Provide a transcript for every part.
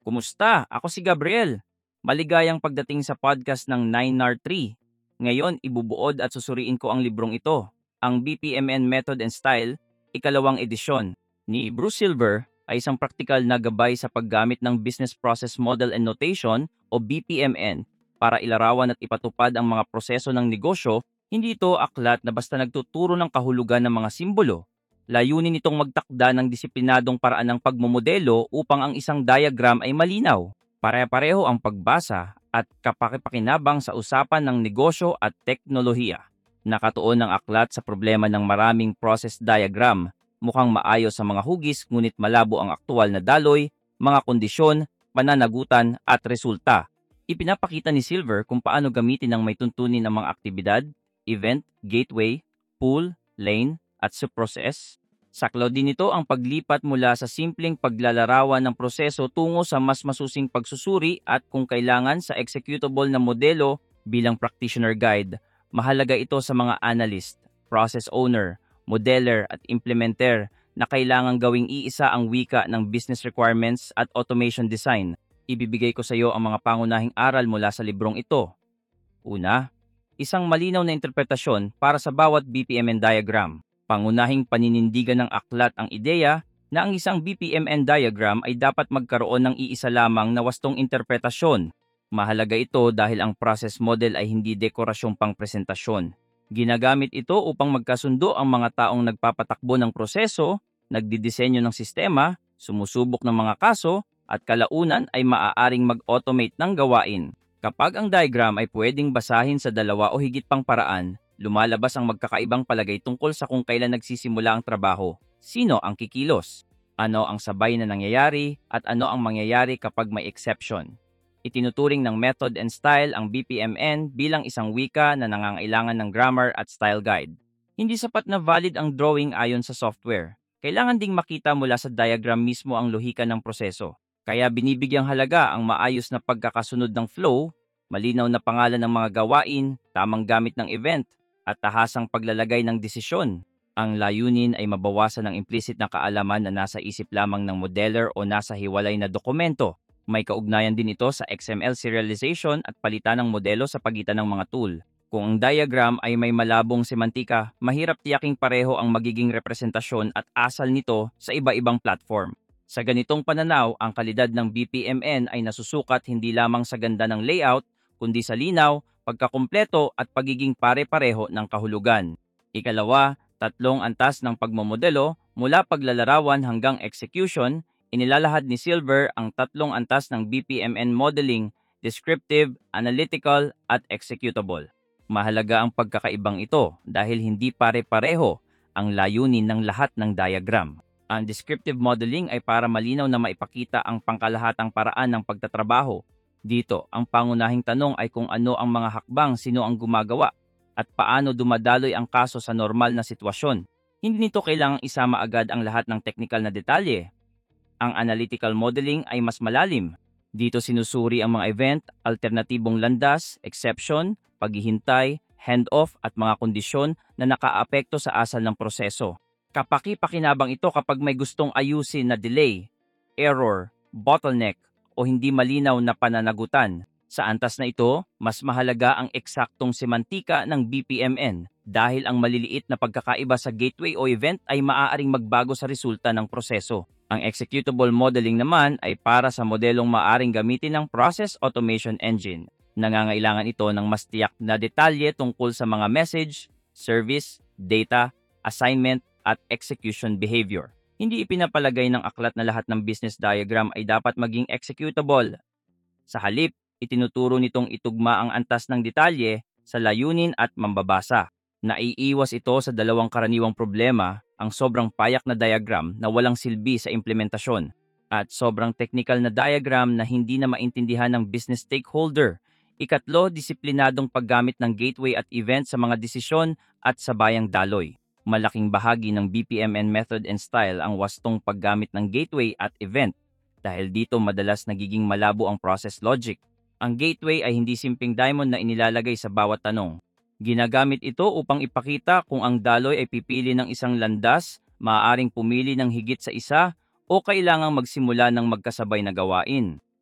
Kumusta? Ako si Gabriel. Maligayang pagdating sa podcast ng 9R3. Ngayon, ibubuod at susuriin ko ang librong ito, ang BPMN Method and Style, ikalawang edisyon. Ni Bruce Silver ay isang praktikal na gabay sa paggamit ng Business Process Model and Notation o BPMN para ilarawan at ipatupad ang mga proseso ng negosyo. Hindi ito aklat na basta nagtuturo ng kahulugan ng mga simbolo. Layunin nitong magtakda ng disiplinadong paraan ng pagmomodelo upang ang isang diagram ay malinaw. Pare-pareho ang pagbasa at kapakipakinabang sa usapan ng negosyo at teknolohiya. Nakatuon ng aklat sa problema ng maraming process diagram, mukhang maayos sa mga hugis ngunit malabo ang aktual na daloy, mga kondisyon, pananagutan at resulta. Ipinapakita ni Silver kung paano gamitin ng may tuntunin ng mga aktibidad, event, gateway, pool, lane, at subprocess. Saklaw din ito ang paglipat mula sa simpleng paglalarawan ng proseso tungo sa mas masusing pagsusuri at kung kailangan sa executable na modelo bilang practitioner guide. Mahalaga ito sa mga analyst, process owner, modeler at implementer na kailangang gawing iisa ang wika ng business requirements at automation design. Ibibigay ko sa iyo ang mga pangunahing aral mula sa librong ito. Una, isang malinaw na interpretasyon para sa bawat BPMN diagram. Pangunahing paninindigan ng aklat ang ideya na ang isang BPMN diagram ay dapat magkaroon ng iisa lamang na wastong interpretasyon. Mahalaga ito dahil ang process model ay hindi dekorasyong pangpresentasyon. Ginagamit ito upang magkasundo ang mga taong nagpapatakbo ng proseso, nagdidisenyo ng sistema, sumusubok ng mga kaso, at kalaunan ay maaaring mag-automate ng gawain. Kapag ang diagram ay pwedeng basahin sa dalawa o higit pang paraan, lumalabas ang magkakaibang palagay tungkol sa kung kailan nagsisimula ang trabaho, sino ang kikilos, ano ang sabay na nangyayari, at ano ang mangyayari kapag may exception. Itinuturing ng Method and Style ang BPMN bilang isang wika na nangangailangan ng grammar at style guide. Hindi sapat na valid ang drawing ayon sa software. Kailangan ding makita mula sa diagram mismo ang lohika ng proseso. Kaya binibigyang halaga ang maayos na pagkakasunod ng flow, malinaw na pangalan ng mga gawain, tamang gamit ng event, at tahasang paglalagay ng desisyon. Ang layunin ay mabawasan ang implicit na kaalaman na nasa isip lamang ng modeler o nasa hiwalay na dokumento. May kaugnayan din ito sa XML serialization at palitan ng modelo sa pagitan ng mga tool. Kung ang diagram ay may malabong semantika, mahirap tiyaking pareho ang magiging representasyon at asal nito sa iba-ibang platform. Sa ganitong pananaw, ang kalidad ng BPMN ay nasusukat hindi lamang sa ganda ng layout, kundi sa linaw, pagkakumpleto at pagiging pare-pareho ng kahulugan. Ikalawa, tatlong antas ng pagmomodelo mula paglalarawan hanggang execution. Inilalahad ni Silver ang tatlong antas ng BPMN modeling: descriptive, analytical, at executable. Mahalaga ang pagkakaibang ito dahil hindi pare-pareho ang layunin ng lahat ng diagram. Ang descriptive modeling ay para malinaw na maipakita ang pangkalahatang paraan ng pagtatrabaho. Dito, ang pangunahing tanong ay kung ano ang mga hakbang, sino ang gumagawa, at paano dumadaloy ang kaso sa normal na sitwasyon. Hindi nito kailangang isama agad ang lahat ng technical na detalye. Ang analytical modeling ay mas malalim. Dito sinusuri ang mga event, alternatibong landas, exception, paghihintay, handoff at mga kondisyon na nakaapekto sa asal ng proseso. Kapaki-pakinabang ito kapag may gustong ayusin na delay, error, bottleneck o hindi malinaw na pananagutan. Sa antas na ito, mas mahalaga ang eksaktong semantika ng BPMN dahil ang maliliit na pagkakaiba sa gateway o event ay maaaring magbago sa resulta ng proseso. Ang executable modeling naman ay para sa modelong maaaring gamitin ng Process Automation Engine. Nangangailangan ito ng mas tiyak na detalye tungkol sa mga message, service, data, assignment, at execution behavior. Hindi ipinapalagay ng aklat na lahat ng business diagram ay dapat maging executable. Sa halip, itinuturo nitong itugma ang antas ng detalye sa layunin at mambabasa. Naiiwas ito sa dalawang karaniwang problema, ang sobrang payak na diagram na walang silbi sa implementasyon at sobrang technical na diagram na hindi na maintindihan ng business stakeholder. Ikatlo, disiplinadong paggamit ng gateway at event sa mga desisyon at sabayang daloy. Malaking bahagi ng BPMN Method and Style ang wastong paggamit ng gateway at event dahil dito madalas nagiging malabo ang process logic. Ang gateway ay hindi simpleng diamond na inilalagay sa bawat tanong. Ginagamit ito upang ipakita kung ang daloy ay pipili ng isang landas, maaaring pumili ng higit sa isa, o kailangang magsimula ng magkasabay na gawain.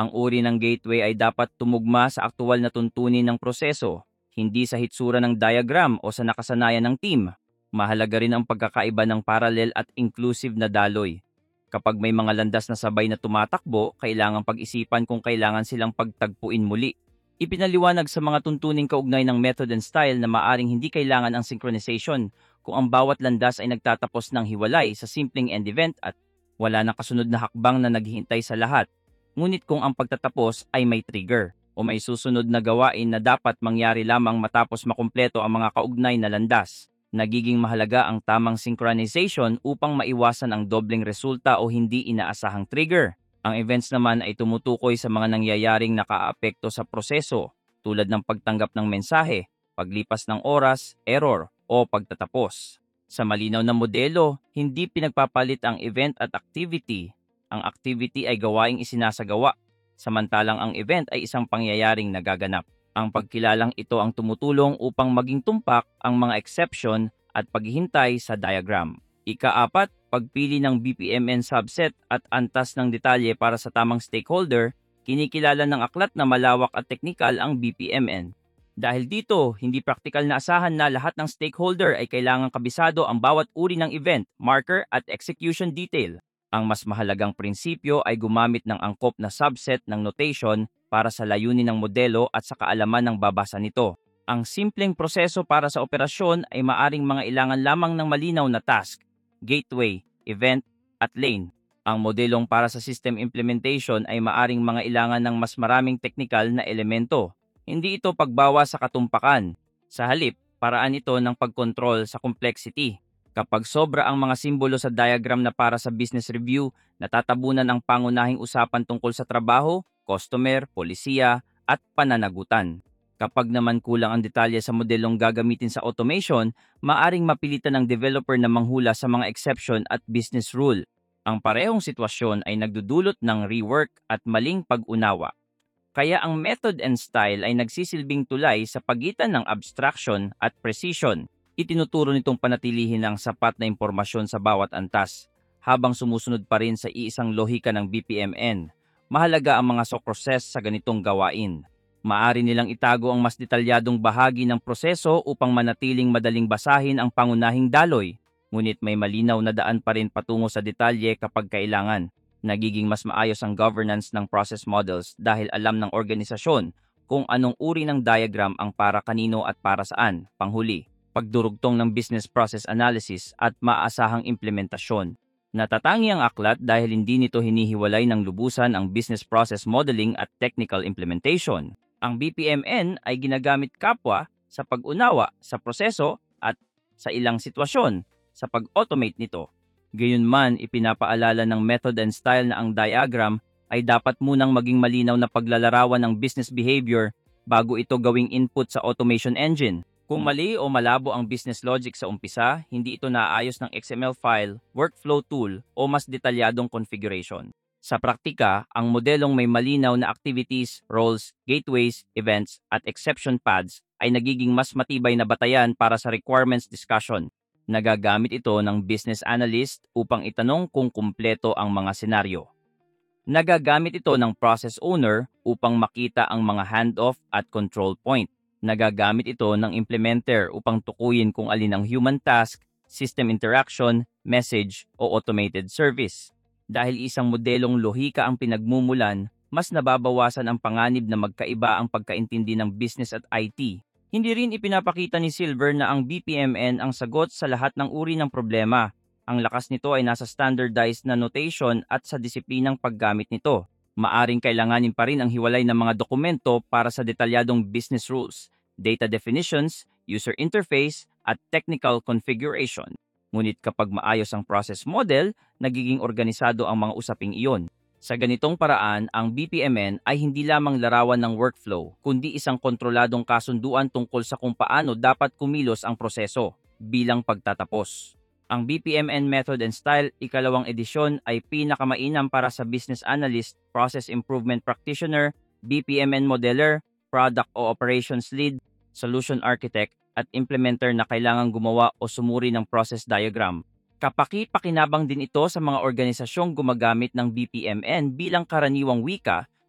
Ang uri ng gateway ay dapat tumugma sa aktual na tuntunin ng proseso, hindi sa hitsura ng diagram o sa nakasanayan ng team. Mahalaga rin ang pagkakaiba ng parallel at inclusive na daloy. Kapag may mga landas na sabay na tumatakbo, kailangang pag-isipan kung kailangan silang pagtagpuin muli. Ipinaliwanag sa mga tuntuning kaugnay ng method and style na maaring hindi kailangan ang synchronization kung ang bawat landas ay nagtatapos ng hiwalay sa simpleng end event at wala na kasunod na hakbang na naghihintay sa lahat. Ngunit kung ang pagtatapos ay may trigger o may susunod na gawain na dapat mangyari lamang matapos makumpleto ang mga kaugnay na landas, nagiging mahalaga ang tamang synchronization upang maiwasan ang dobleng resulta o hindi inaasahang trigger. Ang events naman ay tumutukoy sa mga nangyayaring nakaapekto sa proseso tulad ng pagtanggap ng mensahe, paglipas ng oras, error o pagtatapos. Sa malinaw na modelo, hindi pinagpapalit ang event at activity. Ang activity ay gawaing isinasagawa, samantalang ang event ay isang pangyayaring nagaganap. Ang pagkilalang ito ang tumutulong upang maging tumpak ang mga exception at paghihintay sa diagram. Ika-4, pagpili ng BPMN subset at antas ng detalye para sa tamang stakeholder, kinikilala ng aklat na malawak at teknikal ang BPMN. Dahil dito, hindi praktikal na asahan na lahat ng stakeholder ay kailangang kabisado ang bawat uri ng event, marker at execution detail. Ang mas mahalagang prinsipyo ay gumamit ng angkop na subset ng notation para sa layunin ng modelo at sa kaalaman ng babasa nito. Ang simpleng proseso para sa operasyon ay maaring mga ilangan lamang ng malinaw na task, gateway, event, at lane. Ang modelong para sa system implementation ay maaring mga ilangan ng mas maraming teknikal na elemento. Hindi ito pagbawa sa katumpakan. Sa halip, paraan ito ng pagkontrol sa complexity. Kapag sobra ang mga simbolo sa diagram na para sa business review, natatabunan ang pangunahing usapan tungkol sa trabaho, customer, polisiya, at pananagutan. Kapag naman kulang ang detalye sa modelong gagamitin sa automation, maaring mapilitan ng developer na manghula sa mga exception at business rule. Ang parehong sitwasyon ay nagdudulot ng rework at maling pag-unawa. Kaya ang method and style ay nagsisilbing tulay sa pagitan ng abstraction at precision. Itinuturo nitong panatilihin ang sapat na impormasyon sa bawat antas, habang sumusunod pa rin sa iisang lohika ng BPMN. Mahalaga ang mga socroses sa ganitong gawain. Maari nilang itago ang mas detalyadong bahagi ng proseso upang manatiling madaling basahin ang pangunahing daloy, ngunit may malinaw na daan pa rin patungo sa detalye kapag kailangan. Nagiging mas maayos ang governance ng process models dahil alam ng organisasyon kung anong uri ng diagram ang para kanino at para saan. Panghuli, pagdurugtong ng business process analysis at maasahang implementasyon. Natatangi ang aklat dahil hindi nito hinihiwalay ng lubusan ang business process modeling at technical implementation. Ang BPMN ay ginagamit kapwa sa pag-unawa sa proseso at sa ilang sitwasyon sa pag-automate nito. Gayunman, ipinapaalala ng method and style na ang diagram ay dapat munang maging malinaw na paglalarawan ng business behavior bago ito gawing input sa automation engine. Kung mali o malabo ang business logic sa umpisa, hindi ito naaayos ng XML file, workflow tool o mas detalyadong configuration. Sa praktika, ang modelong may malinaw na activities, roles, gateways, events at exception paths ay nagiging mas matibay na batayan para sa requirements discussion. Nagagamit ito ng business analyst upang itanong kung kumpleto ang mga senaryo. Nagagamit ito ng process owner upang makita ang mga handoff at control point. Nagagamit ito ng implementer upang tukuyin kung alin ang human task, system interaction, message o automated service. Dahil isang modelong lohika ang pinagmumulan, mas nababawasan ang panganib na magkaiba ang pagkaintindi ng business at IT. Hindi rin ipinapakita ni Silver na ang BPMN ang sagot sa lahat ng uri ng problema. Ang lakas nito ay nasa standardized na notation at sa disiplinang paggamit nito. Maaring kailanganin pa rin ang hiwalay ng mga dokumento para sa detalyadong business rules, data definitions, user interface, at technical configuration. Ngunit kapag maayos ang process model, nagiging organisado ang mga usaping iyon. Sa ganitong paraan, ang BPMN ay hindi lamang larawan ng workflow, kundi isang kontroladong kasunduan tungkol sa kung paano dapat kumilos ang proseso bilang pagtatapos. Ang BPMN Method and Style, ikalawang edisyon ay pinakamainam para sa business analyst, process improvement practitioner, BPMN modeler, product o operations lead, solution architect, at implementer na kailangang gumawa o sumuri ng process diagram. Kapaki-pakinabang din ito sa mga organisasyong gumagamit ng BPMN bilang karaniwang wika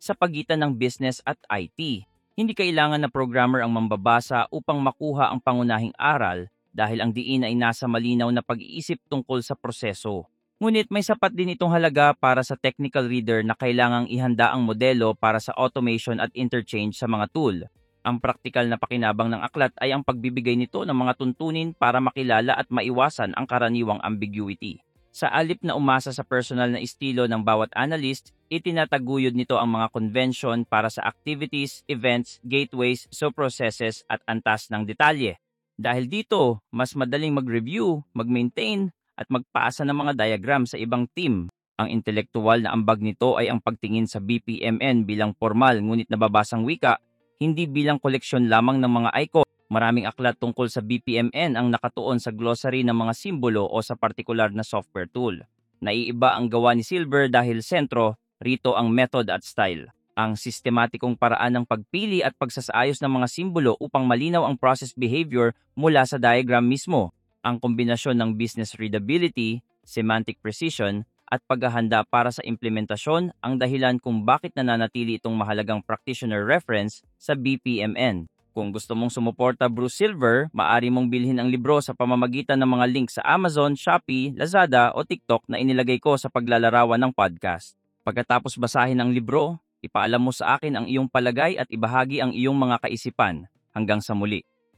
sa pagitan ng business at IT. Hindi kailangan na programmer ang mambabasa upang makuha ang pangunahing aral dahil ang diin ay nasa malinaw na pag-iisip tungkol sa proseso. Ngunit may sapat din itong halaga para sa technical reader na kailangang ihanda ang modelo para sa automation at interchange sa mga tool. Ang praktikal na pakinabang ng aklat ay ang pagbibigay nito ng mga tuntunin para makilala at maiwasan ang karaniwang ambiguity. Sa alip na umasa sa personal na estilo ng bawat analyst, itinataguyod nito ang mga convention para sa activities, events, gateways, subprocesses at antas ng detalye. Dahil dito, mas madaling mag-review, mag-maintain, at magpaasa ng mga diagram sa ibang team. Ang intelektual na ambag nito ay ang pagtingin sa BPMN bilang formal ngunit nababasang wika, hindi bilang koleksyon lamang ng mga icon. Maraming aklat tungkol sa BPMN ang nakatuon sa glossary ng mga simbolo o sa partikular na software tool. Naiiba ang gawa ni Silver dahil sentro, rito ang method at style. Ang sistematikong paraan ng pagpili at pagsasaayos ng mga simbolo upang malinaw ang process behavior mula sa diagram mismo. Ang kombinasyon ng business readability, semantic precision, at paghahanda para sa implementasyon ang dahilan kung bakit nananatili itong mahalagang practitioner reference sa BPMN. Kung gusto mong sumuporta Bruce Silver, maaari mong bilhin ang libro sa pamamagitan ng mga link sa Amazon, Shopee, Lazada o TikTok na inilagay ko sa paglalarawan ng podcast. Pagkatapos basahin ang libro, ipaalam mo sa akin ang iyong palagay at ibahagi ang iyong mga kaisipan. Hanggang sa muli.